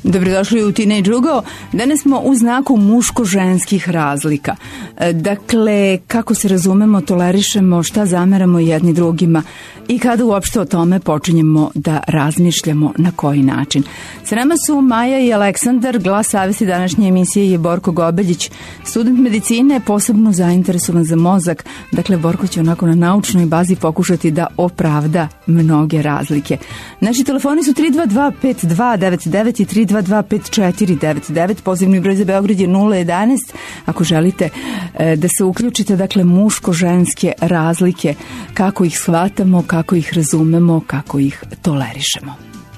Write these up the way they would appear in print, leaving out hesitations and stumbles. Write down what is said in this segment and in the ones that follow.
Dobrodošli u Teenage Ugao. Danas smo u znaku muško-ženskih razlika. Dakle, kako se razumemo, tolerišemo, šta zameramo jedni drugima i kada uopšte o tome počinjemo da razmišljamo na koji način. Sa nama su Maja i Aleksandar. Glas savesti današnje emisije je Borko Gobeljić, student medicine, posebno zainteresovan za mozak. Dakle, Borko će onako na naučnoj bazi pokušati da opravda mnoge razlike. Naši telefoni su 322-5299 i 322-5499. Pozivni broj za Beograd je 011. Ako želite da se uključite, dakle, muško-ženske razlike, kako ih shvatamo, kako ih razumemo, kako ih tolerišemo.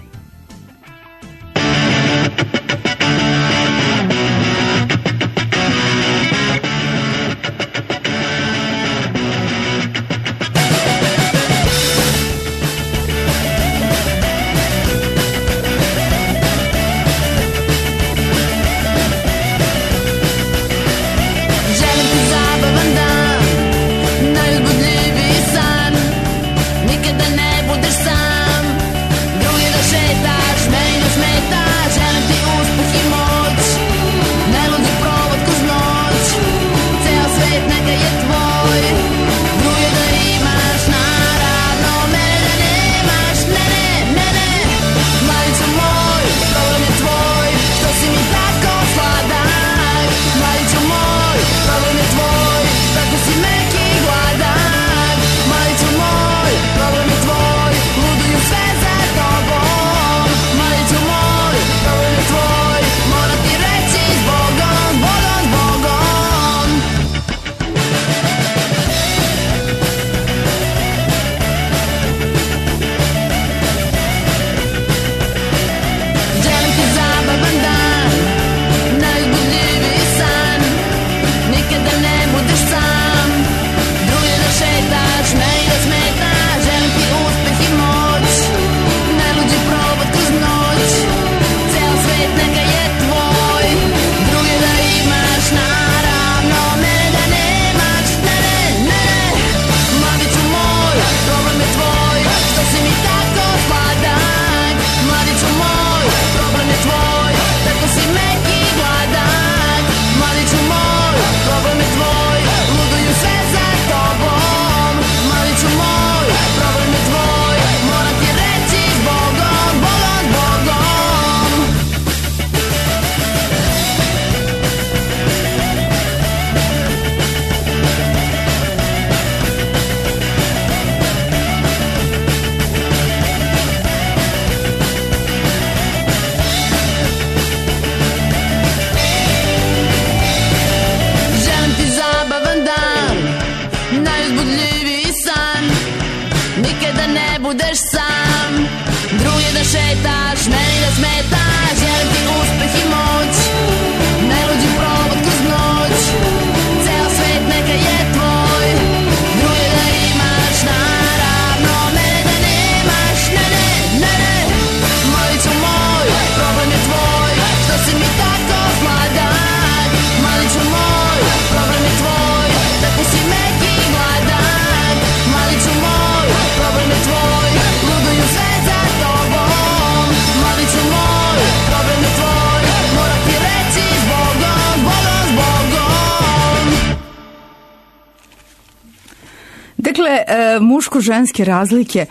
Muško-ženske razlike,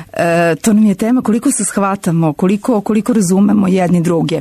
to nam je tema, koliko se shvatamo, koliko razumemo jedni druge.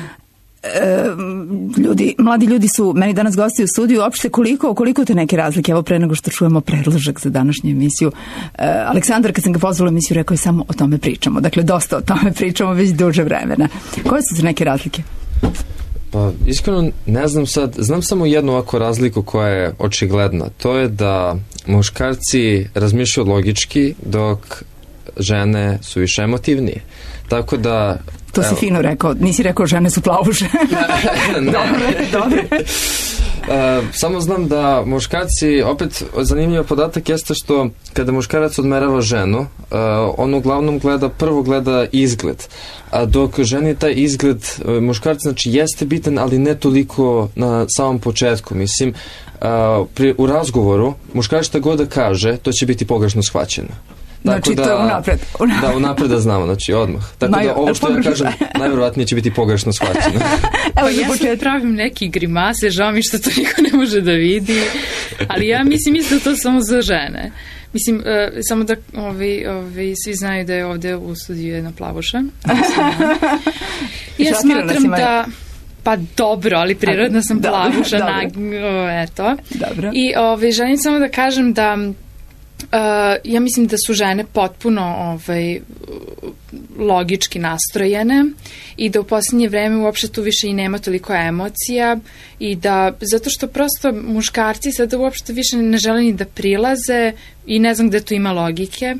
Mladi ljudi su meni danas gosti u studiju, uopšte koliko te neke razlike, evo pre nego što čujemo predložak za današnju emisiju. Aleksandar, kad sam ga pozvala u emisiju, rekao je samo o tome pričamo, dakle dosta o tome pričamo već duže vremena. Koje su te neke razlike? Pa, iskreno ne znam sad, znam samo jednu ovako razliku koja je očigledna. To je da muškarci razmišljaju logički, dok žene su više emotivnije. Tako da... To si fino rekao, nisi rekao žene su plavuše. Ne. Dobre. Samo znam da muškarci, opet zanimljiv podatak jeste što kada muškarac odmerava ženu, on uglavnom prvo gleda izgled, a dok ženi taj izgled muškarci, znači, jeste bitan, ali ne toliko na samom početku. Mislim, u razgovoru muškarac šta god da kaže, to će biti pogrešno shvaćeno. Znači, to je unapred. Da, unapred da znamo, znači odmah. Tako da ovo što ja kažem, najverovatnije će biti pogrešno shvaćeno. Evo, ja sad pravim neki grimase, žao mi što to niko ne može da vidi, ali ja mislim da to samo za žene. Mislim, samo da svi znaju da je ovde u studiju jedna plavuša. Ja smatram da... Pa dobro, ali prirodno sam plavuša, eto. Dobro. I želim samo da kažem da ja mislim da su žene potpuno logički nastrojene i da u posljednje vreme uopšte tu više i nema toliko emocija i da, zato što prosto muškarci sada uopšte više ne žele ni da prilaze i ne znam gde tu ima logike.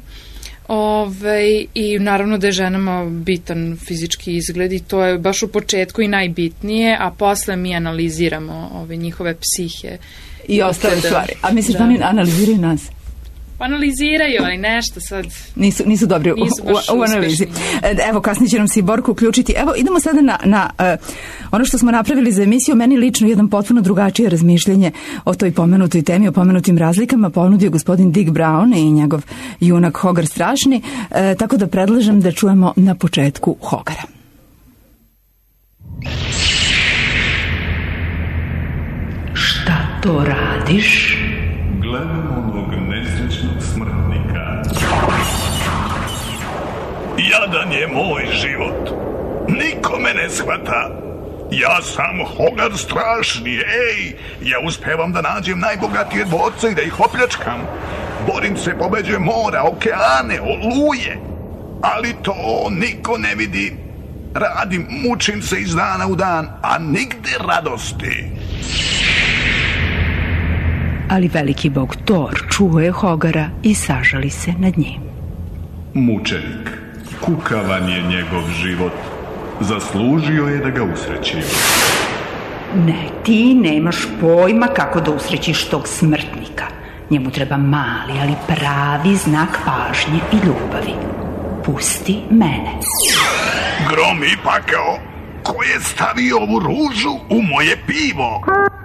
I naravno da je ženama bitan fizički izgled i to je baš u početku i najbitnije, a posle mi analiziramo njihove psihe. I ostale stvari. A misliš da oni analiziraju nas? Analiziraju, ali nešto sad... Nisu dobri u analizi. Evo, kasnije će nam se i Borko uključiti. Evo, idemo sada na ono što smo napravili za emisiju. Meni lično jedan potpuno drugačije razmišljanje o toj pomenutoj temi, o pomenutim razlikama ponudio gospodin Dick Brown i njegov junak Hogar strašni. Tako da predlažem da čujemo na početku Hogara. Šta to radiš? Gledam onog nesrećnog smrtnika. Jadan je moj život. Niko me ne shvata. Ja sam Hogar strašni, ja uspevam da nađem najbogatije dvorce i da ih opljačkam. Borim se, pobeđujem mora, okeane, oluje. Ali to niko ne vidi. Radim, mučim se iz dana u dan, a nigde radosti. Ali veliki bog Thor čuje Hogara i sažali se nad njim. Mučenik, kukavan je njegov život. Zaslužio je da ga usrećim. Ne, ti nemaš pojma kako da usrećiš tog smrtnika. Njemu treba mali, ali pravi znak pažnje i ljubavi. Pusti mene. Grom i pakao, ko je stavio ovu ružu u moje pivo?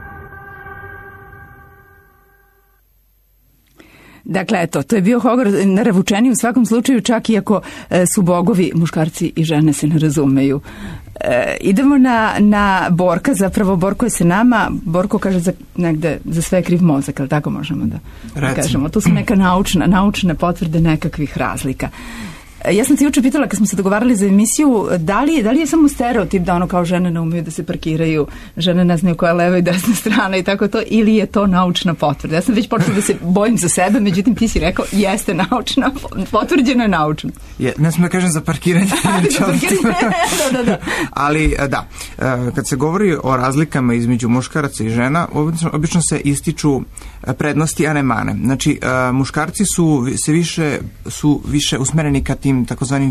Dakle, eto, to je bio Hogar naravučeni u svakom slučaju, čak i ako su bogovi, muškarci i žene se ne razumeju. Idemo na Borka, zapravo Borko je se nama, Borko kaže za sve je kriv mozak, ali tako možemo da kažemo. To su neka naučne potvrde nekakvih razlika. Ja sam se juče pitala kad smo se dogovarali za emisiju, da li je samo stereotip da ono kao žene ne umeju da se parkiraju, žene ne znaju koja je leva i desna strana i tako to, ili je to naučna potvrda? Ja sam već počela da se bojim za sebe, međutim ti si rekao jeste naučna, potvrđeno je naučno. Ne smijem da kažem za parkiranje. Da. Ali da, kad se govori o razlikama između muškaraca i žena, obično se ističu prednosti, a ne mane. Znači, muškarci su više usmereni ka tim takozvanim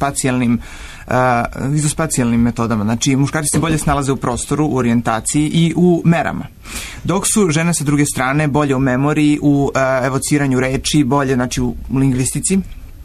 vizospacijalnim metodama. Znači, muškarci se bolje snalaze u prostoru, u orijentaciji i u merama. Dok su žene sa druge strane bolje u memoriji, u evociranju reči, bolje, znači, u lingvistici.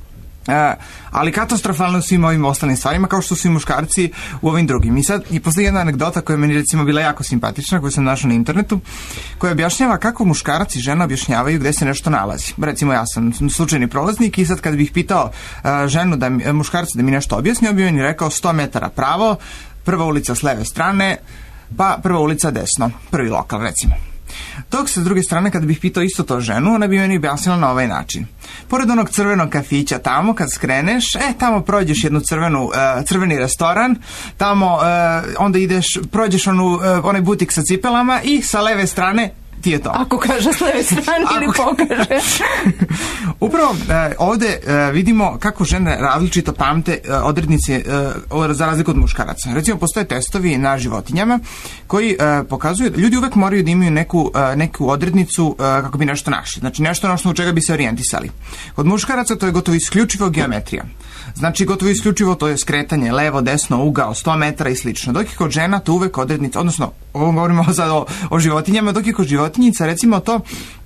Ali katastrofalno u svim ovim ostalim stvarima, kao što su i muškarci u ovim drugim. I sad, i postoji jedna anegdota koja je meni recimo bila jako simpatična, koju sam našao na internetu, koja objašnjava kako muškarac i žena objašnjavaju gde se nešto nalazi. Recimo, ja sam slučajni prolaznik i sad kad bih pitao muškarca da mi nešto objasni, on bi mi rekao 100 metara pravo, prva ulica s leve strane, pa prva ulica desno, prvi lokal recimo. Dok sa druge strane, kada bih pitao isto to ženu, ona bi meni objasnila na ovaj način. Pored onog crvenog kafića tamo, kad skreneš, tamo prođeš jednu crveni restoran, tamo onda prođeš onaj butik sa cipelama i sa leve strane ti je to. Ako kaže s leve strane ili pokaže. Upravo ovde vidimo kako žene različito pamte odrednice za razliku od muškaraca. Recimo, postoje testovi na životinjama koji pokazuju da ljudi uvek moraju da imaju neku odrednicu kako bi nešto našli. Znači, nešto na osnovu čega bi se orijentisali. Kod muškaraca to je gotovo isključivo geometrija. Znači, gotovo isključivo to je skretanje levo, desno, ugao, 100 metara i slično. Dok je kod žena to uvek odrednica, odnosno, ovo govorimo sad o životinjama, dok je kod životinjica, recimo to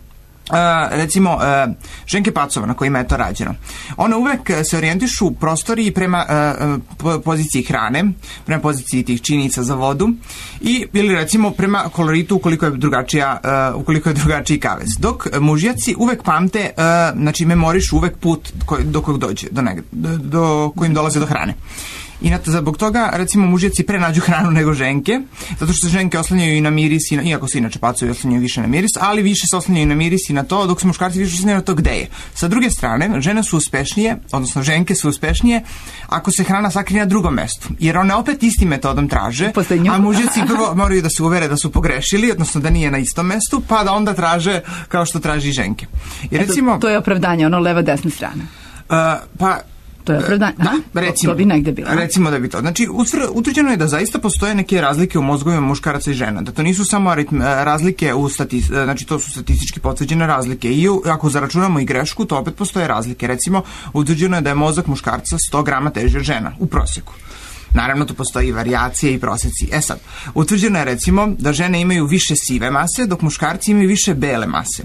recimo ženke pacova na kojima je to rađeno. One uvek se orijentišu u prostoriji prema poziciji hrane, prema poziciji tih činica za vodu ili recimo prema koloritu ukoliko je drugačiji kavez. Dok mužjaci uvek pamte, znači memorišu uvek put do kojeg dođe, do kojim dolaze do hrane. I zbog toga, recimo, mužjaci pre nađu hranu nego ženke, zato što se ženke oslanjaju i na miris, iako se inače pacovi oslanjaju više na miris, ali više se oslanjaju na miris i na to, dok se muškarci više oslanjaju na to gde je. Sa druge strane, žene su uspešnije, odnosno ženke su uspešnije, ako se hrana sakrije na drugom mestu, jer one opet istim metodom traže, a mužjaci prvo moraju da se uvere da su pogrešili, odnosno da nije na istom mestu, pa da onda traže kao što traži ženke. I recimo, to je opravdanje, ono leva desna strana. To je opravdanje. Recimo, to bi negde bilo. Recimo da bi to. Znači, utvrđeno je da zaista postoje neke razlike u mozgovima muškaraca i žena. Da to nisu samo razlike znači to su statistički potvrđene razlike. I ako zaračunamo i grešku, to opet postoje razlike. Recimo, utvrđeno je da je mozak muškarca 100 grama teži od žena u proseku. Naravno, tu postoji i varijacije i proseci. Sad, utvrđeno je recimo da žene imaju više sive mase, dok muškarci imaju više bele mase.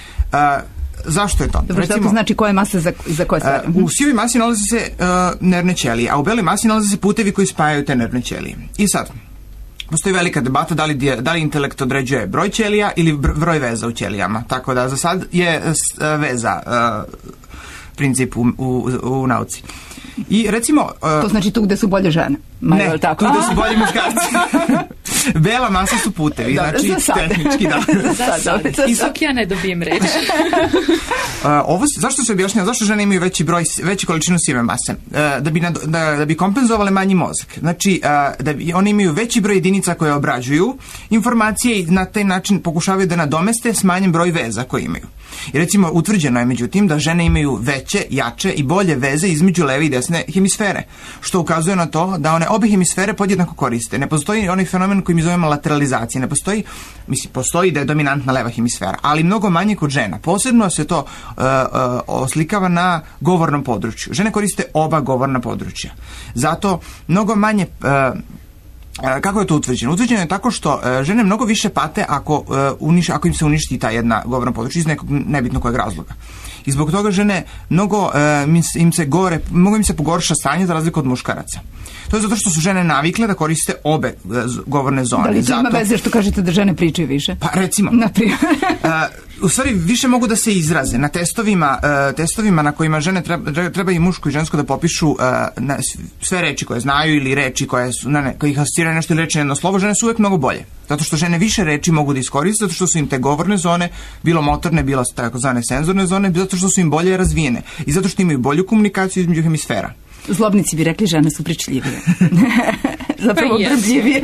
Zašto je to? Dobro, recimo, to znači koje mase za koje stvari? U sivoj masi nalaze se nervne ćelije, a u beloj masi nalaze se putevi koji spajaju te nervne ćelije. I sad, postoji velika debata da li intelekt određuje broj ćelija ili broj veza u ćelijama. Tako da za sad je veza princip u nauci. I recimo... to znači tu gde su bolje žene? Ne, tu gde su bolji muškarci. Bela masa su putevi, znači tehnički da. Dok ja ne dobijem reč. Zašto se objašnjava? Zašto žene imaju veću količinu sive mase? Da bi kompenzovale manji mozak. Znači, oni imaju veći broj jedinica koje obrađuju informacije i na taj način pokušavaju da nadomeste smanjen broj veza koje imaju. I recimo, utvrđeno je međutim da žene imaju veće, jače i bolje veze između leve i desne hemisfere, što ukazuje na to da one obe hemisfere podjednako koriste. Ne postoji onaj fenomen koji mi zovemo lateralizacija. Ne postoji, postoji da je dominantna leva hemisfera, ali mnogo manje kod žena. Posebno se to oslikava na govornom području. Žene koriste oba govorna područja. Zato mnogo manje... Kako je to utvrđeno? Utvrđeno je tako što žene mnogo više pate ako im se uništi ta jedna govorna područja iz nekog nebitno kojeg razloga. I zbog toga žene mnogo im se pogorša stanje za razliku od muškaraca. To je zato što su žene navikle da koriste obe govorne zone. Da li to ima veze što kažete da žene pričaju više? Pa recimo. U stvari više mogu da se izraze. Na testovima na kojima žene treba i muško i žensko da popišu sve reči koje znaju ili reči koje ih asociraju nešto ili reči jedno slovo, žene su uvek mnogo bolje. Zato što žene više reči mogu da iskoriste, zato što su im te govorne zone, bilo motorne, bilo takozvane senzorne zone, zato što su im bolje razvijene i zato što imaju bolju komunikaciju između hemisfera. Zlobnici bi rekli žene su pričljivije. Zapravo brbljivije.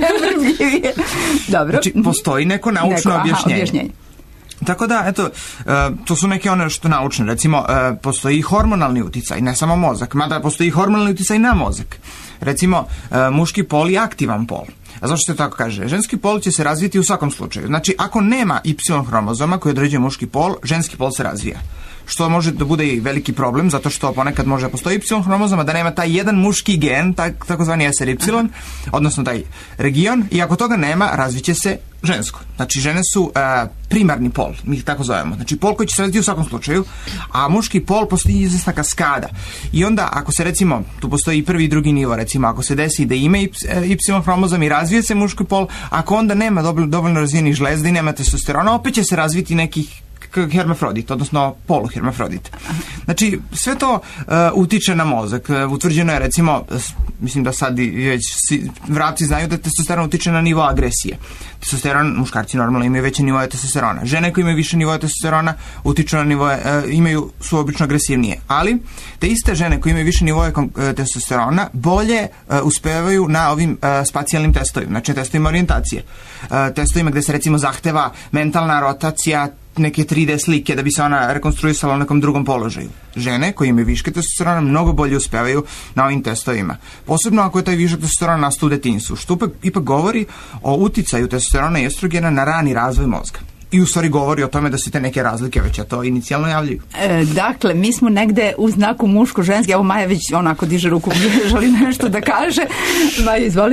Dobro. Znači, postoji neko naučno objašnjenje. Tako da, eto, to su neke one što naučne. Recimo, postoji hormonalni uticaj, ne samo mozak, mada postoji hormonalni uticaj na mozak. Recimo, muški pol je aktivan pol. A zašto se tako kaže? Ženski pol će se razviti u svakom slučaju. Znači, ako nema Y hromozoma koji određuje muški pol, ženski pol se razvija. Što može da bude i veliki problem, zato što ponekad može da postoji Y hromozoma, da nema taj jedan muški gen, takozvani SRY, odnosno taj region, i ako toga nema, razviće se žensko. Znači, žene su primarni pol, mi ih tako zovemo. Znači, pol koji će se razviti u svakom slučaju, a muški pol postoji izvesna kaskada. I onda, ako se recimo, tu postoji i prvi i drugi nivo, recimo, ako se desi da ima Y hromozom i razvije se muški pol, ako onda nema dovoljno razvijenih žlezda i nema testosterona, opet će se razviti nekih hermafrodit, odnosno poluhermafrodit. Znači, sve to utiče na mozak. Utvrđeno je, recimo, mislim da sad već vrapci znaju da testosteron utiče na nivo agresije. Testosteron, muškarci normalno imaju veće nivoje testosterona. Žene koje imaju više nivoje testosterona utiču na nivoje, su obično agresivnije. Ali, te iste žene koje imaju više nivoje testosterona bolje uspevaju na ovim spacijalnim testovima, znači testovima orijentacije. Testovima gde se, recimo, zahteva mentalna rotacija neke 3D slike da bi se ona rekonstruisala u nekom drugom položaju. Žene koje imaju viške testosterona mnogo bolje uspevaju na ovim testovima. Posebno ako je taj višak testosterona nastao u detinjstvu, što ipak govori o uticaju testosterona i estrogena na rani razvoj mozga. I u stvari govori o tome da se te neke razlike već to inicijalno javljaju. Dakle, mi smo negde u znaku muško-ženski, evo Maja već onako diže ruku, želi nešto da kaže. Maja, izvoli.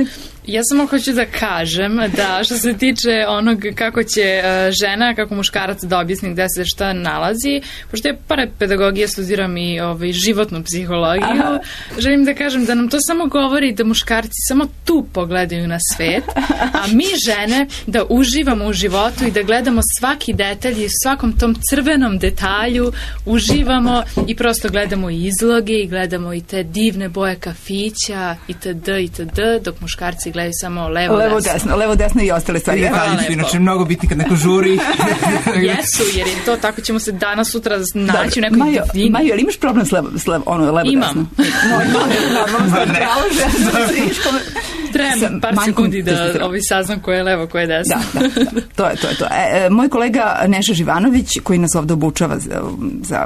Ja samo hoću da kažem da što se tiče onog kako će žena, kako muškarac da objasni gde se šta nalazi, pošto ja pored pedagogije studiram i životnu psihologiju, želim da kažem da nam to samo govori da muškarci samo tu pogledaju na svet, a mi žene da uživamo u životu i da gledamo svaki detalj i svakom tom crvenom detalju uživamo i prosto gledamo izloge i gledamo i te divne boje kafića itd. Dok muškarci gledaju samo levo desno i ostale stvari. Detalji su inače mnogo bitni kad neko žuri. Jesu, jer je to tako ćemo se danas sutra naći u nekoj divini. Majo, ali imaš problem s levo desno? Trebam par sekundi da saznam ko je levo, ko je desno. Da, to je to. Moj kolega Neša Živanović, koji nas ovde obučava za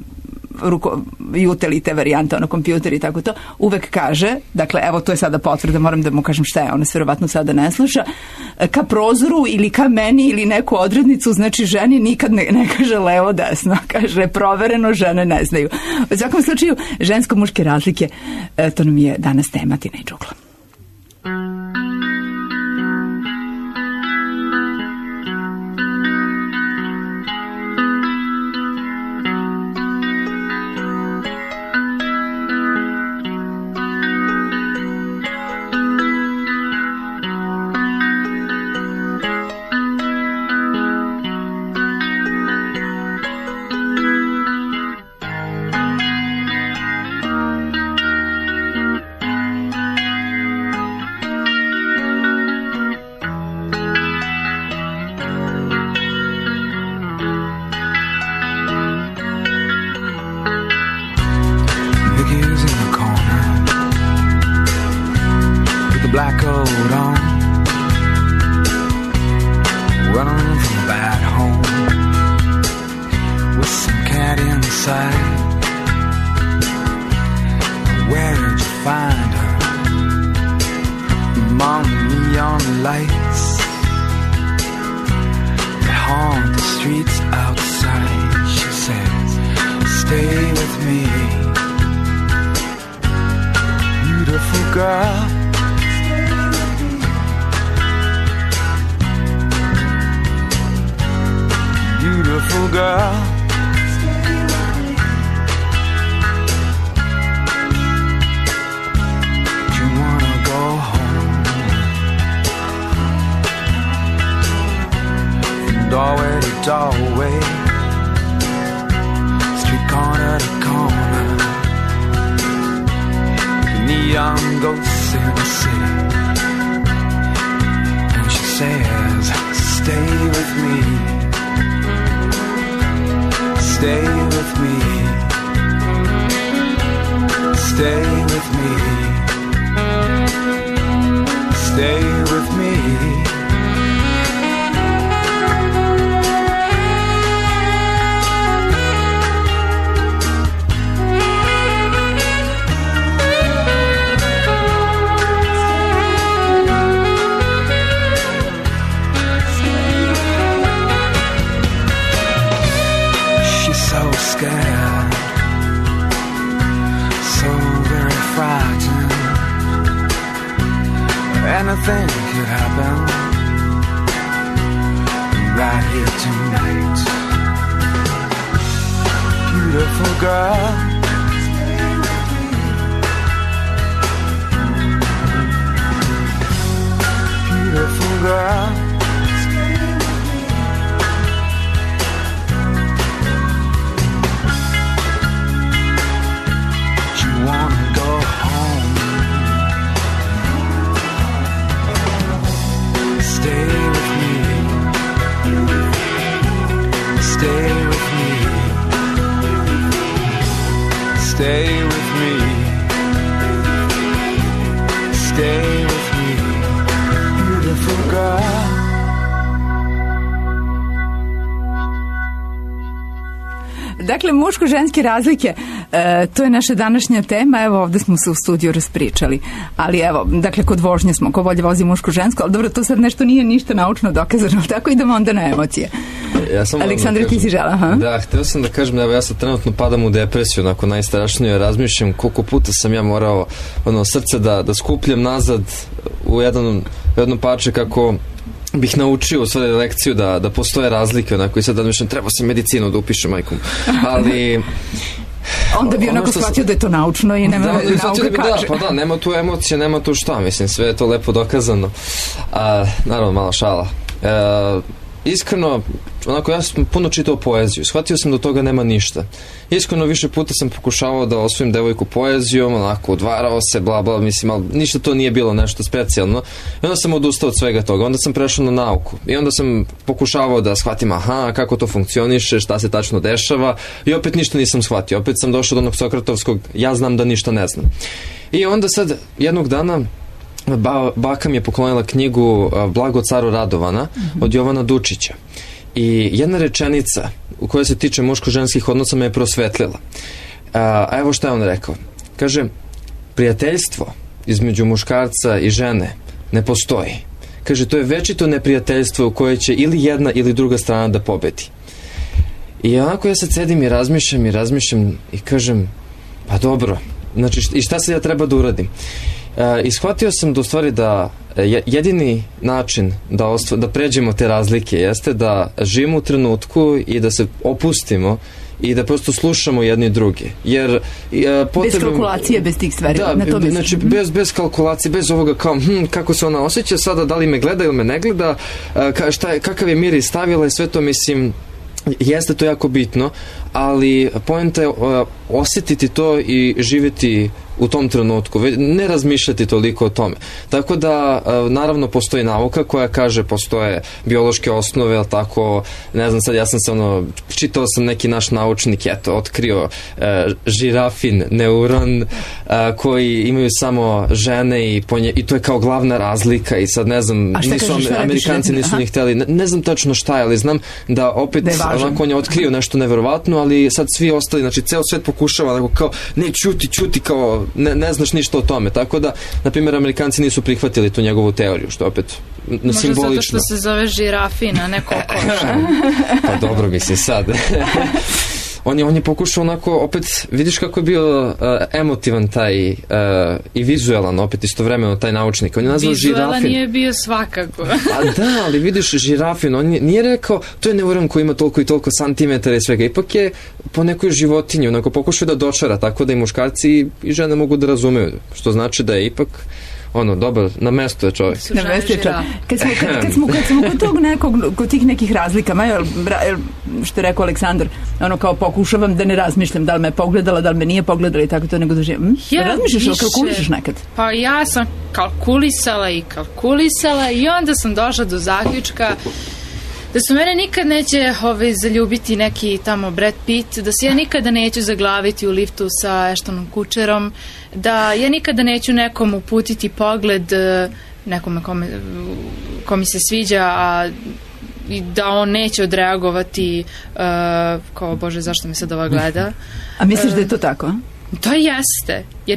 utilite varijante, kompjuter i tako to, uvek kaže, dakle, evo to je sada potvrda, moram da mu kažem šta je, ona se verovatno sada ne sluša, ka prozoru ili ka meni ili neku odrednicu, znači ženi nikad ne kaže levo desno, kaže provereno, žene ne znaju. U svakom slučaju, žensko-muške razlike, to nam je danas tema Tina i Džugla. Anything could happen right here tonight. Beautiful girl, beautiful girl, you wanna go home. Stay with me. Stay with me. Stay with me. Stay with me. Beautiful girl. Dakle, muško-ženske razlike, to je naša današnja tema, evo ovde smo se u studiju raspričali, ali evo, dakle, kod vožnje smo, ko bolje vozi muško-žensko, ali dobro, to sad nešto nije ništa naučno dokazano, tako idemo onda na emocije. Aleksandar, ti si žela, ha? Da, hteo sam da kažem, evo ja sad trenutno padam u depresiju, onako najstrašnije, razmišljam koliko puta sam ja morao srce da skupljam nazad u jednom parče kako bih naučio u stvari lekciju da postoje razlike, onako, i sad da mišljam, treba se medicinu da upiše, majkom. Ali... Onda bi onako shvatio da je to naučno i nema nauka kaže. Pa da, nema tu emocije, nema tu šta, mislim, sve je to lepo dokazano. Naravno, mala šala. Iskreno, onako, ja sam puno čitao poeziju, shvatio sam da od toga nema ništa. Iskreno, više puta sam pokušavao da osvojim devojku poezijom, onako, udvarao se, bla, bla, mislim, ali ništa to nije bilo nešto specijalno. I onda sam odustao od svega toga, onda sam prešao na nauku. I onda sam pokušavao da shvatim, kako to funkcioniše, šta se tačno dešava, i opet ništa nisam shvatio. Opet sam došao do onog Sokratovskog, ja znam da ništa ne znam. I onda sad, jednog dana, baka mi je poklonila knjigu Blago caru Radovana od Jovana Dučića. I jedna rečenica u kojoj se tiče muško-ženskih odnosa me je prosvetlila. A evo šta je on rekao. Kaže, prijateljstvo između muškarca i žene ne postoji. Kaže, to je večito neprijateljstvo u koje će ili jedna ili druga strana da pobedi. I onako ja sad sedim i razmišljam i kažem, pa dobro, znači i šta se ja treba da uradim? I shvatio sam da u stvari da jedini način da pređemo te razlike jeste da živimo u trenutku i da se opustimo i da prosto slušamo jedni drugi. Jer bez kalkulacije, bez tih stvari. Da, znači bez kalkulacije, bez ovoga kao kako se ona osjeća sada, da li me gleda ili me ne gleda, kakav je miris stavila i sve to, mislim, jeste to jako bitno, ali poenta je osjetiti to i živjeti u tom trenutku, ne razmišljati toliko o tome. Tako da, naravno, postoji nauka koja kaže, postoje biološke osnove, ali tako, ne znam, sad ja sam se čitao sam neki naš naučnik, otkrio žirafin neuron koji imaju samo žene i to je kao glavna razlika i sad ne znam, Amerikanci nisu ni hteli, ne znam tačno šta je, ali znam da opet onako on je otkrio nešto neverovatno, ali sad svi ostali, znači ceo svet pokušava kao, ne, ćuti kao ne znaš ništa o tome, tako da, na primjer, Amerikanci nisu prihvatili tu njegovu teoriju, što je opet simbolično. Možda zato što se zove žirafin, a ne kokoš. Pa dobro, mislim sad. On je pokušao onako, opet, vidiš kako je bio emotivan taj i vizuelan, opet istovremeno taj naučnik. On je nazvao žirafin. Vizualan je bio svakako. A da, ali vidiš, žirafin, on nije rekao, to je neuron koji ima toliko i toliko santimetara i svega. Ipak je po nekoj životinji, onako pokušao da dočara, tako da i muškarci i žene mogu da razumeju. Što znači da je ipak dobar, na mesto je čovjek. Na mesto je čovjek. Kad smo kod tog kod tih nekih razlika, što je rekao Aleksandar, kao pokušavam da ne razmišljam da li me je pogledala, da li me nije pogledala i tako to, nego da živim. Razmišljaš, kalkulišeš nekad? Pa ja sam kalkulisala i onda sam došla do zaključka da se mene nikad neće zaljubiti neki tamo Brad Pitt, da se ja nikada neću zaglaviti u liftu sa Ashtonom Kutcherom, da ja nikada neću nekom uputiti pogled nekome ko mi se sviđa, a i da on neće odreagovati kao, bože, zašto me sad ova gleda. A misliš da je to tako? To jeste, jer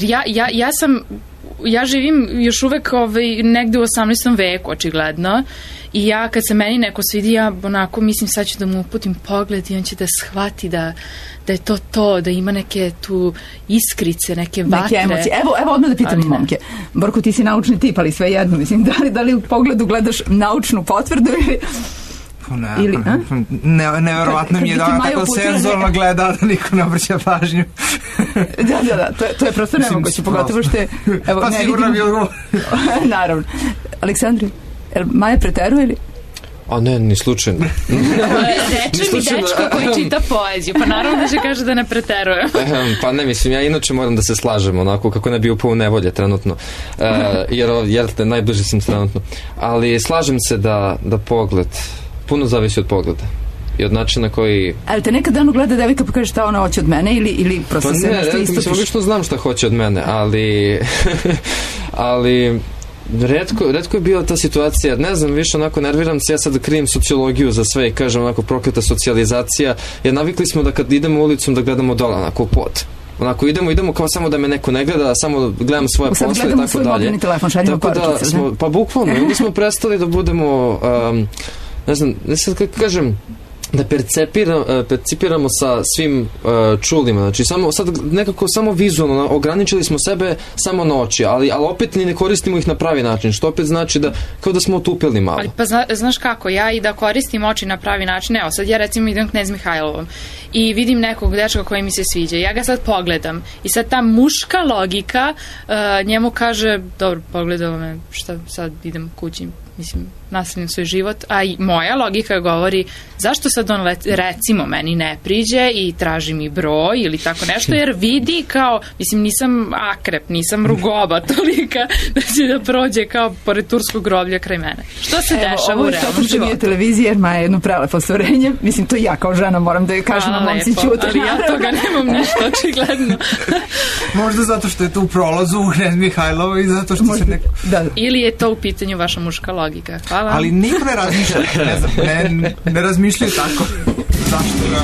ja živim još uvek negde u 18. veku, očigledno, i ja kad se meni neko svidi, ja onako mislim sad ću da mu uputim pogled i on će da shvati da je to, da ima neke tu iskrice, neke vatre. Neke emocije. Evo odmah da pitam momke. Borko, ti si naučni tip, ali sve jedno, mislim, da li u pogledu gledaš naučnu potvrdu ili... Neverovatno mi je da ona tako senzorno gleda da niko ne obraća pažnju. Da, to je prosto nemoguće, pogotovo što je... Pa sigurno bi odgovor. Naravno. Aleksandri, Maja preteruje ili? A ne, ni slučajno. Reče mi dečko koji čita poeziju, pa naravno da će kaže da ne preteruje. Pa ne, mislim, ja inače moram da se slažem, onako, kako ne bi upao u nevolje trenutno, jer najbliže sam trenutno. Ali slažem se da pogled, puno zavisi od pogleda i od načina koji... Ali te nekad danu gleda devojka pa kaže šta ona hoće od mene ili prosto se nešto istopiš? Mislim, obično znam šta hoće od mene, ali retko je bila ta situacija, ne znam, više onako nerviram se, ja sad krijem sociologiju za sve i kažem onako prokleta socijalizacija, jer navikli smo da kad idemo ulicom da gledamo dole, onako u pod. Onako idemo kao samo da me neko ne gleda, samo gledam svoje posle i tako dalje. Sad gledamo svoj mobilni telefon, šaljimo poručice. Pa bukvalno, onda smo prestali da budemo, ne znam, ne sad kako kažem, da percipiramo sa svim čulima. Znači, sad nekako samo vizualno ograničili smo sebe samo na oči, ali opet ni ne koristimo ih na pravi način, što opet znači da kao da smo otupili malo. Ali pa znaš kako, ja i da koristim oči na pravi način, evo sad ja recimo idem Knez Mihajlovom i vidim nekog dečka koji mi se sviđa, ja ga sad pogledam i sad ta muška logika njemu kaže, dobro, pogledao me, šta sad idem kući, mislim, nastavljam svoj život, a i moja logika govori zašto sad on recimo meni ne priđe i traži mi broj ili tako nešto, jer vidi kao, mislim, nisam akrep, nisam rugoba tolika da će da prođe kao pored turskog groblja kraj mene. Što se dešava u realnom životu? Ovo televizije, jer Maja je jedno prelepo stvorenje, mislim, to ja kao žena moram da je kažem na momci ćuti. Ali ja toga nemam ništa, očigledno. Možda zato što je to u prolazu u Knez Mihajlova i zato što se neko... Ili je to u pitanju vaša muška logika. Hvala. Ali niko ne razmišlja, ne razmišljaju tako. Zašto ga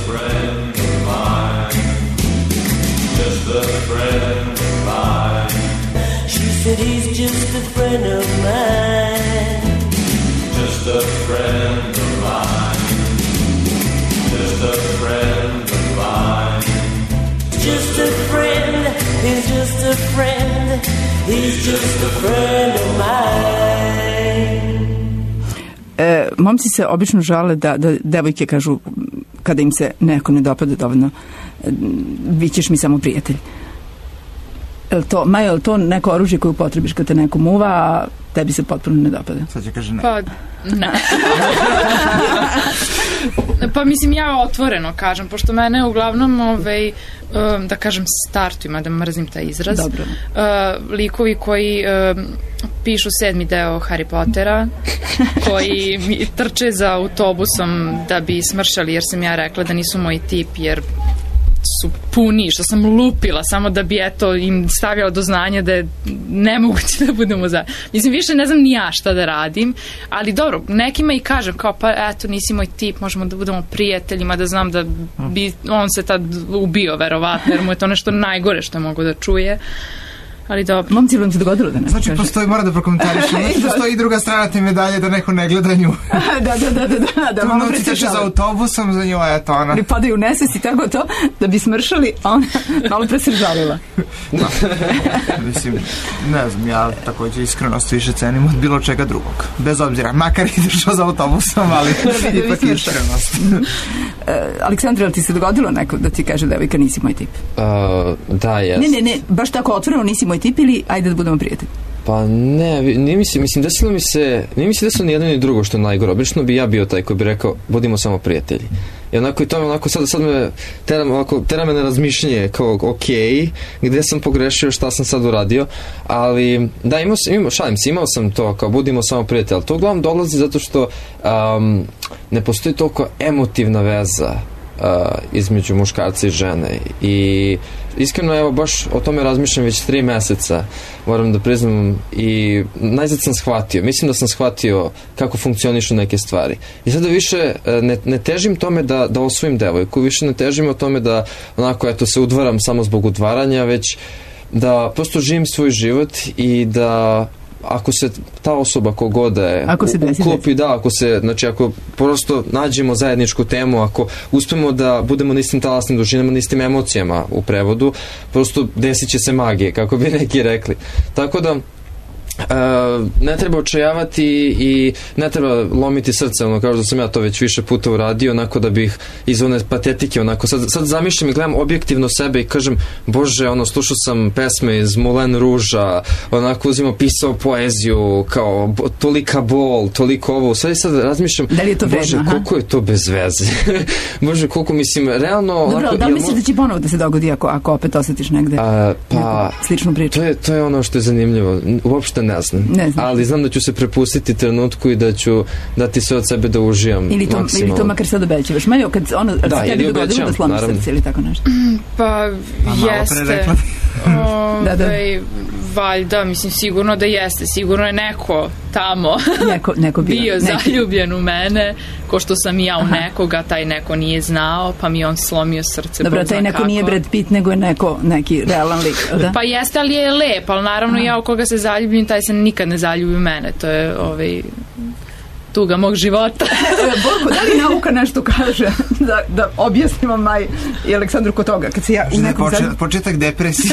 She said he's just a friend of mine. Just a friend of mine. Just a friend of mine. Just a friend, he's just a friend. He's just a friend of mine. Momci se obično žale da devojke kažu kada im se neko ne dopada dovoljno, bit ćeš mi samo prijatelj. Maja, je li to neko oružje koje upotrebiš kad te neko muva, a tebi se potpuno ne dopada? Sad će kaže ne. Pa, ne. Pa mislim, ja otvoreno kažem, pošto mene uglavnom, da kažem, startuju, da mrzim taj izraz. Dobro. Likovi koji pišu 7. deo Harry Pottera, koji mi trče za autobusom da bi smršali, jer sam ja rekla da nisu moj tip, jer su puni, što sam lupila samo da bi eto im stavljala do znanja da je nemoguće da budemo mislim, više ne znam ni ja šta da radim, ali dobro, nekima i kažem kao, pa eto, nisi moj tip, možemo da budemo prijateljima, da znam da bi on se tad ubio verovatno, jer mu je to nešto najgore što je mogo da čuje. Ali dobro. Momci, vam se dogodilo da ne? Znači, postoji, mora da prokomentariš, znači postoji i druga strana te medalje da neko ne gleda nju. Da, malo presežava. Trudno za autobusom, za nju, eto ona. Ili padaju u nesvest i tako to, da bi smršali, a ona malo presežavila. Mislim, ne znam, ja takođe iskrenost više cenim od bilo čega drugog. Bez obzira, makar ideš za autobusom, ali ipak iskrenost. Aleksandra, li ti se dogodilo neko da ti kaže devojka nisi moj tip? Da, jes. Ne, baš tako otvoreno nisi moj tip ili ajde da budemo prijatelji? Pa ne, mislim, desilo mi se ni jedno ni drugo što je najgore. Obično bi ja bio taj koji bi rekao, budimo samo prijatelji. I onako, i to me onako, sad me tera me na razmišljanje kao, gde sam pogrešio, šta sam sad uradio, ali da, imao sam to, kao budimo samo prijatelji, ali to uglavnom dolazi zato što ne postoji toliko emotivna veza između muškarca i žene i iskreno, evo, baš o tome razmišljam već 3 meseca, moram da priznam, i najzad sam shvatio, mislim da sam shvatio kako funkcionišu neke stvari. I sada više ne težim tome da osvojim devojku, više ne težim o tome da onako, eto, se udvaram samo zbog udvaranja, već da prosto živim svoj život i da ako se ta osoba kogoda je uklopi, ako prosto nađemo zajedničku temu, ako uspemo da budemo na istim talasnim dužinama, na istim emocijama u prevodu, prosto desit će se magije, kako bi neki rekli. Tako da ne treba očajavati i ne treba lomiti srce, ono, kao da sam ja to već više puta uradio, onako da bih iz one patetike, onako, sad zamišljam i gledam objektivno sebe i kažem, bože, ono, slušao sam pesme iz Moulin Rouge-a, onako uzimao, pisao poeziju, kao, tolika bol, toliko ovo, sad razmišljam, bože, koliko je to bez veze. Bože, koliko, mislim, realno... Dobro, da li misliš da će ponovo da se dogodi ako opet osjetiš negde sličnu priču? To je ono što je zanimljivo, uopšte ne znam. Ali znam da ću se prepustiti trenutku i da ću dati sve od sebe da uživam maksimalno. Ili to makar sad obećavaš. Majo, kad se tebi dogodilo da slomiš srce ili tako nešto? Pa jeste. Valjda, mislim, sigurno da jeste. Sigurno je neko tamo neko bio zaljubljen u mene, ko što sam i ja u nekoga, taj neko nije znao, pa mi on slomio srce. Dobro, taj neko nije Brad Pitt, nego je neki realan lik. Pa jeste, ali je lep, ali naravno ja u koga se zaljubim, taj se nikad ne zaljubi u mene. To je tuga mog života. Borko, da li nauka nešto kaže da objasnimo Maj i Aleksandru kod toga? Kad se ja u nekom početak depresije.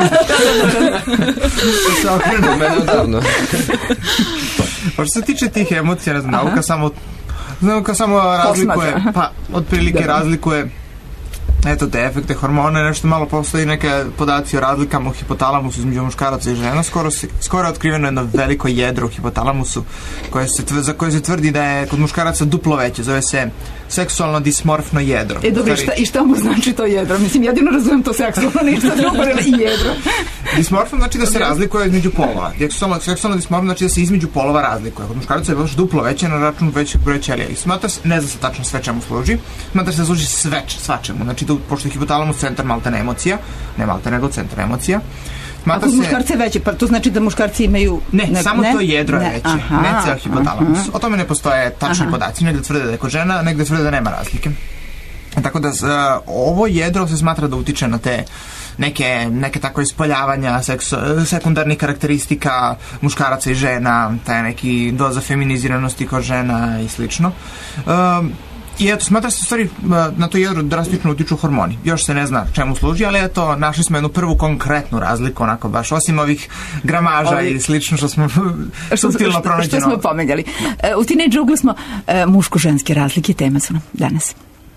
Se okrenu mene odavno. Pa što se tiče tih emocija, ne znam, nauka samo razlikuje, pa otprilike razlikuje eto te efekte hormone, nešto malo postoji neke podaci o razlikama u hipotalamusu između muškaraca i žena. Skoro je otkriveno jedno veliko jedro u hipotalamusu za koje se tvrdi da je kod muškaraca duplo veće, zove se seksualno dismorfno jedro. Dobro, i šta mu znači to jedro? Mislim, jedino razumijem to seksualno, ništa drugo i jedro. Dismorfno znači da se razlikuje između polova. Seksualno dismorfno znači da se između polova razlikuje. Kod muškaraca je baš duplo veće na račun većeg broja ćelija. I smatra se, ne zna se tačno sve čemu služi, smatra se da služi svačemu. Znači, pošto je hipotalamus centar maltene emocija, ne maltene nego centar emocija. A kod muškarca je veće, pa to znači da muškarci imaju... Ne, samo to jedro je veće, ne ceo hipotalamus. O tome ne postoje tačni podaci, negde tvrde da je kod žena, negde tvrde da nema razlike. Tako da ovo jedro se smatra da utiče na te neke tako ispoljavanja sekundarnih karakteristika muškaraca i žena, taj neki doza feminiziranosti kod žena i slično. I eto, smatra se u stvari na to jedro drastično utiču hormoni. Još se ne zna čemu služi, ali eto, našli smo jednu prvu konkretnu razliku, onako baš, osim ovih gramaža i slično što smo suptilno pronađeno. Što smo pomenjali. U Teenage Uglu smo muško-ženske razlike, tema su nam danas.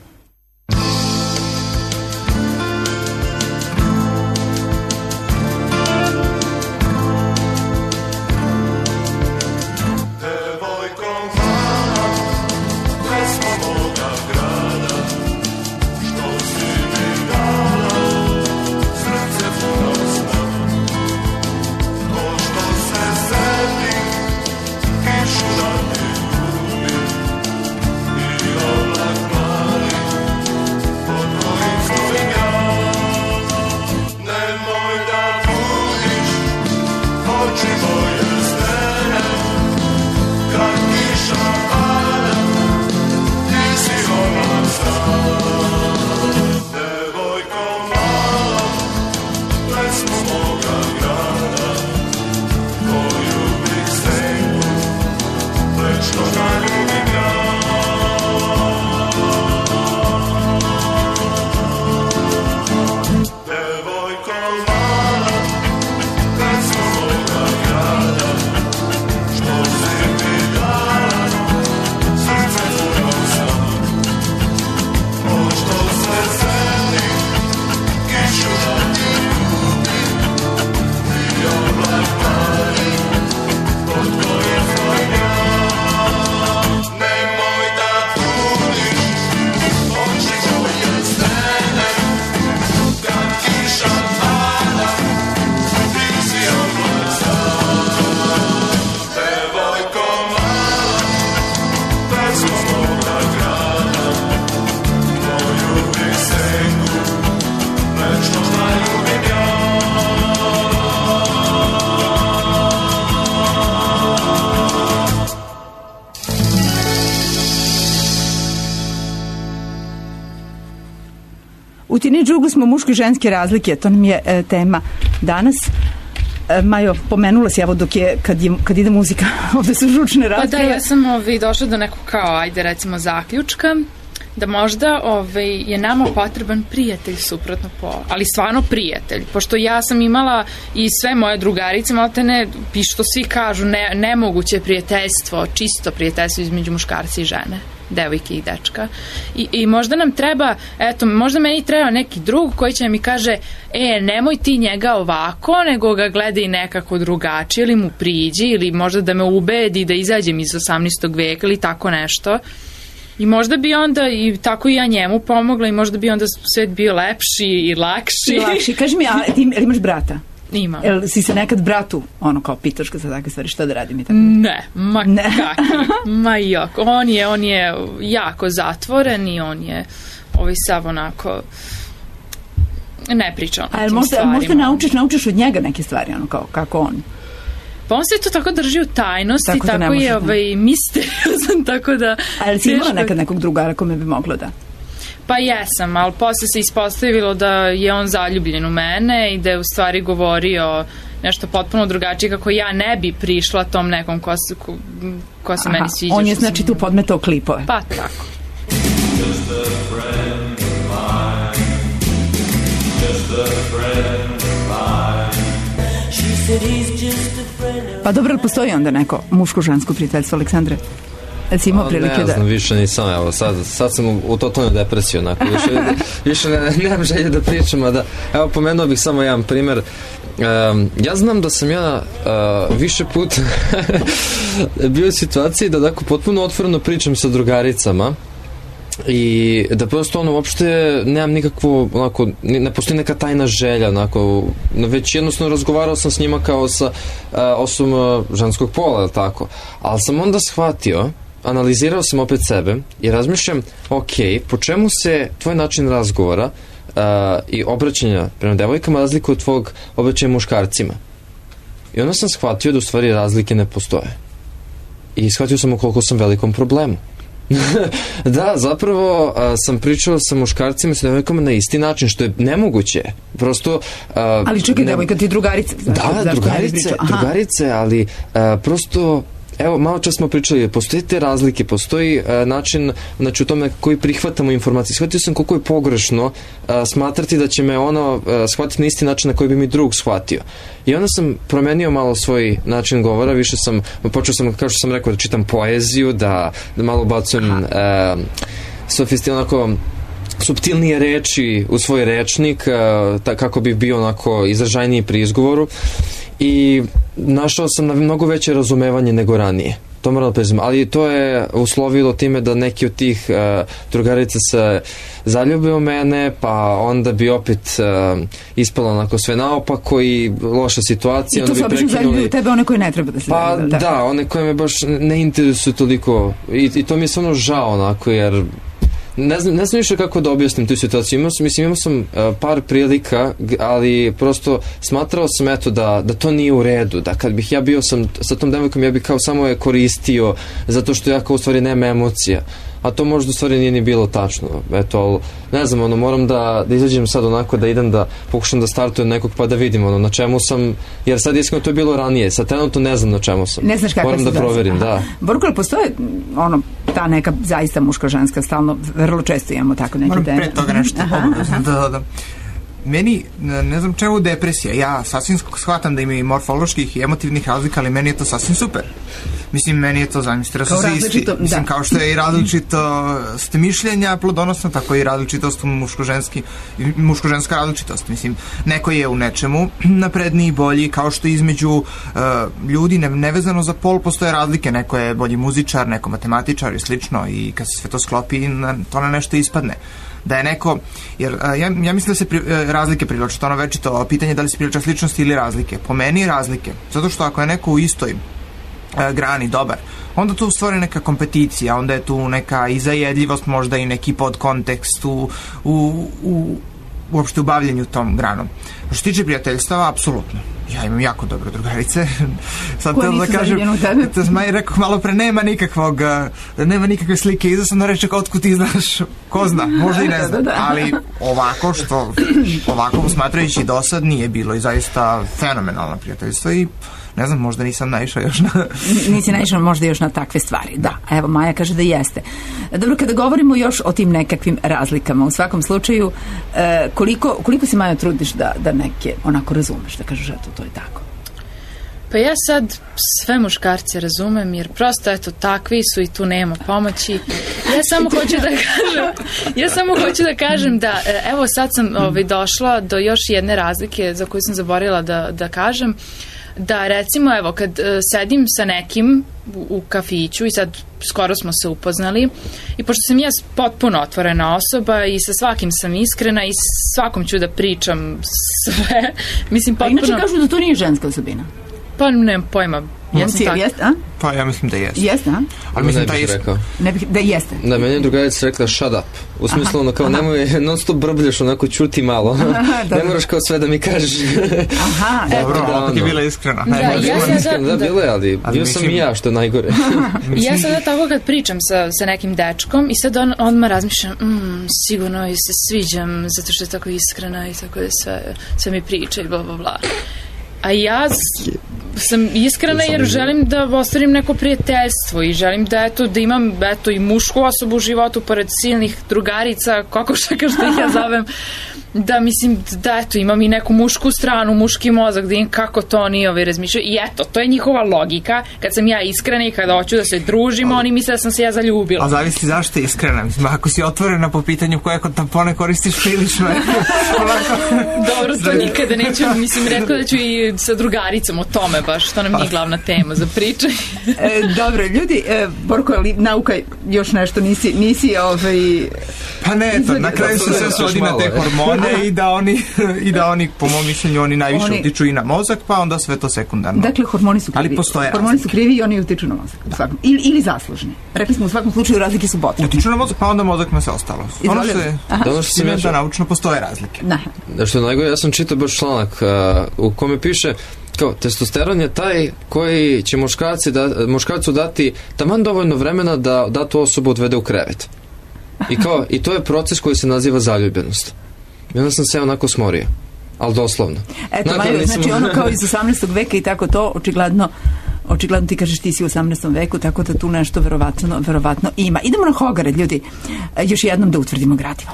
U Teenage Uglu smo muško i ženske razlike, to nam je tema danas. Majo, pomenula si, evo kad ide muzika, ovde su žučne rasprave. Pa da, ja sam došla do nekog kao, ajde recimo zaključka, da možda je nama potreban prijatelj suprotno pola, ali stvarno prijatelj, pošto ja sam imala i sve moje drugarice, maltene, što svi kažu, nemoguće prijateljstvo, čisto prijateljstvo između muškarca i žene, devojke i dečka. I možda nam treba, eto, možda meni treba neki drug koji će mi kaže, nemoj ti njega ovako, nego ga gledaj nekako drugačije, ili mu priđi, ili možda da me ubedi da izađem iz 18. veka, ili tako nešto. I možda bi onda i tako i ja njemu pomogla i možda bi onda svet bio lepši i lakši. Kaži mi, a ti imaš brata? Imam. Jel si se nekad bratu, kao pitaš ga za takve stvari, šta da radim i tako? Ne, ma jako. On je jako zatvoren i on je sav onako ne priča o nekim stvarima. Možda naučiš od njega neke stvari, kako on? Pa on se to tako drži u tajnosti, tako je misteriozan, tako da... Ali si imala nekad nekog drugara kome bi moglo da? Pa jesam, ali posle se ispostavilo da je on zaljubljen u mene i da je u stvari govorio nešto potpuno drugačije, kako ja ne bi prišla tom nekom ko se meni sviđa. On je znači tu podmetao klipove. Pa tako. Just a friend of mine. Just a friend of mine. She said he's just a friend of Pa dobro, ali postoji onda neko muško-žensko prijateljstvo, Aleksandre? Si imao prilike ne znam, više nisam, evo, sad sam u totalnoj depresiji, onako, više nemam želje da pričam, a da, evo, pomenuo bih samo jedan primer. Ja znam da sam ja više puta bio u situaciji da tako potpuno otvoreno pričam sa drugaricama i da prosto uopšte nemam nikakvu, onako, ne postoji neka tajna želja, onako, već jednostavno razgovarao sam s njima kao sa osobom ženskog pola, tako, ali sam onda shvatio, analizirao sam opet sebe i razmišljam, ok, po čemu se tvoj način razgovora i obraćanja prema devojkama razlikuje od tvog obraćanja muškarcima. I onda sam shvatio da u stvari razlike ne postoje. I shvatio sam u koliko sam velikom problemu. Da, zapravo sam pričao sa muškarcima i sa devojkama na isti način, što je nemoguće. Prosto... ali čekaj, devojka ti drugarice. Da, drugarice, ali prosto... Evo, malo čas smo pričali, postoje te razlike, postoji način, znači u tome koji prihvatamo informacije. Shvatio sam koliko je pogrešno smatrati da će me ono shvatiti na isti način na koji bi mi drug shvatio. I onda sam promenio malo svoj način govora, počeo sam, kao što sam rekao, da čitam poeziju, da malo bacujem onako suptilnije reči u svoj rečnik, kako bi bio onako izražajniji pri izgovoru. I našao sam na mnogo veće razumevanje nego ranije. To moram da priznam. Ali to je uslovilo time da neki od tih drugarica se zaljube u mene, pa onda bi opet ispalo onako sve naopako i loša situacija. I to se obično zaljubi u tebe one koje ne treba da se zaljubi. Pa da, one koje me baš ne interesuju toliko. I to mi je stvarno žao onako, jer ne znam više kako da objasnim tu situaciju. Imao sam par prilika, ali prosto smatrao sam da to nije u redu, da kad bih ja bio sa tom devojkom, ja bih kao samo je koristio zato što ja kao u stvari nema emocija, a to možda u stvari nije ni bilo tačno. Eto, ne znam, moram da izađem sad onako, da idem da pokušam da startujem nekog pa da vidim na čemu sam, jer sad iskreno to je bilo ranije, sad trenutno ne znam na čemu sam. Ne znaš kakva moram da proverim, da. Borko, ali postoje ta neka zaista muško-ženska stalno, vrlo često imamo tako neke teme. Moram pre toga nešto da. Meni, ne znam čemu depresija, ja sasvim shvatam da ima i morfoloških i emotivnih razlika, ali meni je to sasvim super. Mislim, meni je to zamislite da su se isti. Mislim, kao što je i različitost mišljenja plodonosna, tako i različitost muško-ženska različitost. Mislim, neko je u nečemu napredniji i bolji, kao što između ljudi, nevezano za pol, postoje razlike. Neko je bolji muzičar, neko matematičar i slično, i kad se sve to sklopi, to na nešto ispadne. Da je neko, jer ja mislim da se razlike privlače, to večito pitanje da li se privlače sličnosti ili razlike. Po meni razlike, zato što ako je neko u istoj grani dobar, onda tu stvori neka kompeticija, onda je tu neka i zajedljivost, možda i neki podkontekst uopšte u bavljenju tom granom. Što se tiče prijateljstava, apsolutno. Ja imam jako dobre drugarice. Sad koje nisu zaljubljene u tebe? To sam i rekao malo pre, nema nikakve slike iza, sam da reče otkud ti znaš, ko zna, možda i ne znam. Ali ovako smatrajući do sad nije bilo i zaista fenomenalna prijateljstva i ne znam, možda nisam naišao još na... Nisi naišao možda još na takve stvari, da. Evo, Maja kaže da jeste. Dobro, kada govorimo još o tim nekakvim razlikama, u svakom slučaju, koliko se, Maja, trudiš da neke onako razumeš, da kažeš, eto, to je tako? Pa ja sad sve muškarce razumem, jer prosto, eto, takvi su i tu nema pomoći. Ja samo hoću da kažem da, evo, sad sam došla do još jedne razlike za koju sam zaboravila da kažem, da recimo, evo, kad sedim sa nekim u kafiću i sad skoro smo se upoznali i pošto sam ja potpuno otvorena osoba i sa svakim sam iskrena i svakom ću da pričam sve, mislim potpuno... A inače kažu da to nije ženska osobina. Pa nemam pojma. Pa ja mislim da jeste. Jeste, a? Ali mislim da jeste. Da jeste. Da, meni je drugarica rekla shut up. U smislu ono kao nemoj non stop brbljaš, onako čuti malo. Ne moraš kao sve da mi kažeš. Aha, dobro, opet je bila iskrena. Da, bila je, ali bio sam i ja, što je najgore. Ja sada tako kad pričam sa nekim dečkom i sad odmah razmišljam, sigurno se sviđam zato što je tako iskrena i tako je sve mi priča i bla bla bla. A ja sam iskrena jer želim da ostvarim neko prijateljstvo i želim da imam i mušku osobu u životu pored silnih drugarica, kokošaka što ih ja zovem, da mislim da imam i neku mušku stranu, muški mozak, da im kako to oni razmišljaju i eto, to je njihova logika. Kad sam ja iskrena i kada hoću da se družimo, oni misle da sam se ja zaljubila. A zavisi zašto je iskrena, mislim, ako si otvorena po pitanju koje tampone koristiš prilično je. Dobro, to nikada neću, mislim, rekla da ću i sa drugaricom o tome baš, što nam nije glavna tema za pričanje. Dobro, ljudi, Borko, ali nauka još nešto nisi Pa ne, to, na kraju se sve svodi na te hormone i da oni, po mom mišljenju, oni najviše utiču i na mozak, pa onda sve to sekundarno. Dakle, hormoni su krivi. Ali postoje hormoni su krivi i oni utiču na mozak. Ili zaslužni. Rekli smo u svakom slučaju razlike su potrebne. Utiču na mozak, pa onda mozak na sve ostalo. Ono što je da naučno postoje razlike. Da što je najgore, ja sam čitao baš članak u kome piše kao, testosteron je taj koji će muškarcu dati taman dovoljno vremena da tu osobu odvede u krevet. I to je proces koji se naziva zaljubljenost. I onda sam se onako smorio. Ali doslovno. Eto, Majo, znači ono kao iz 18. veka i tako to, očigledno ti kažeš ti si u 18. veku, tako da tu nešto verovatno ima. Idemo na Hogare, ljudi. Još jednom da utvrdimo gradivo.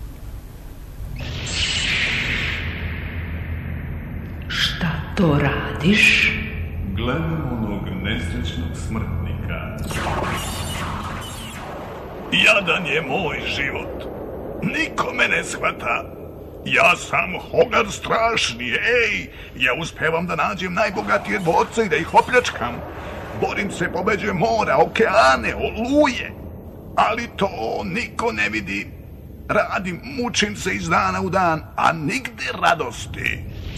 Šta to radiš? Gledam onog nesrećnog smrtnika. Jadan je moj život. Niko me ne shvata. Ja sam Hogar strašni, ja uspevam da nađem najbogatije dvorce i da ih opljačkam. Borim se, pobeđujem mora, okeane, oluje. Ali to niko ne vidi. Radim, mučim se iz dana u dan, a nigde radosti.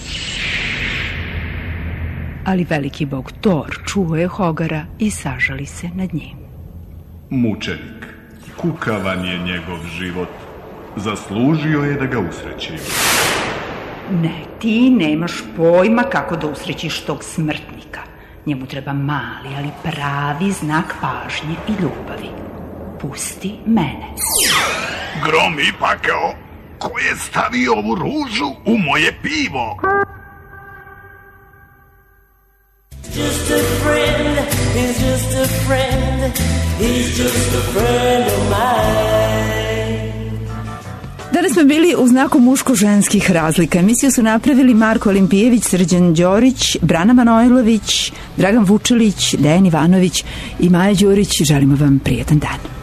Ali veliki bog Thor čuo je Hogara i sažali se nad njim. Mučenik, kukavan je njegov život. Zaslužio je da ga usrećim. Ne, ti nemaš pojma kako da usrećiš tog smrtnika. Njemu treba mali, ali pravi znak pažnje i ljubavi. Pusti mene. Grom i pakao, ko je stavio ovu ružu u moje pivo? Just a friend, he's just a friend, he's just a friend of mine. Danas smo bili u znaku muško-ženskih razlika. Emisiju su napravili Marko Olimpijević, Srđan Đorić, Brana Manojlović, Dragan Vučelić, Dejan Ivanović i Maja Đurić. Želimo vam prijetan dan.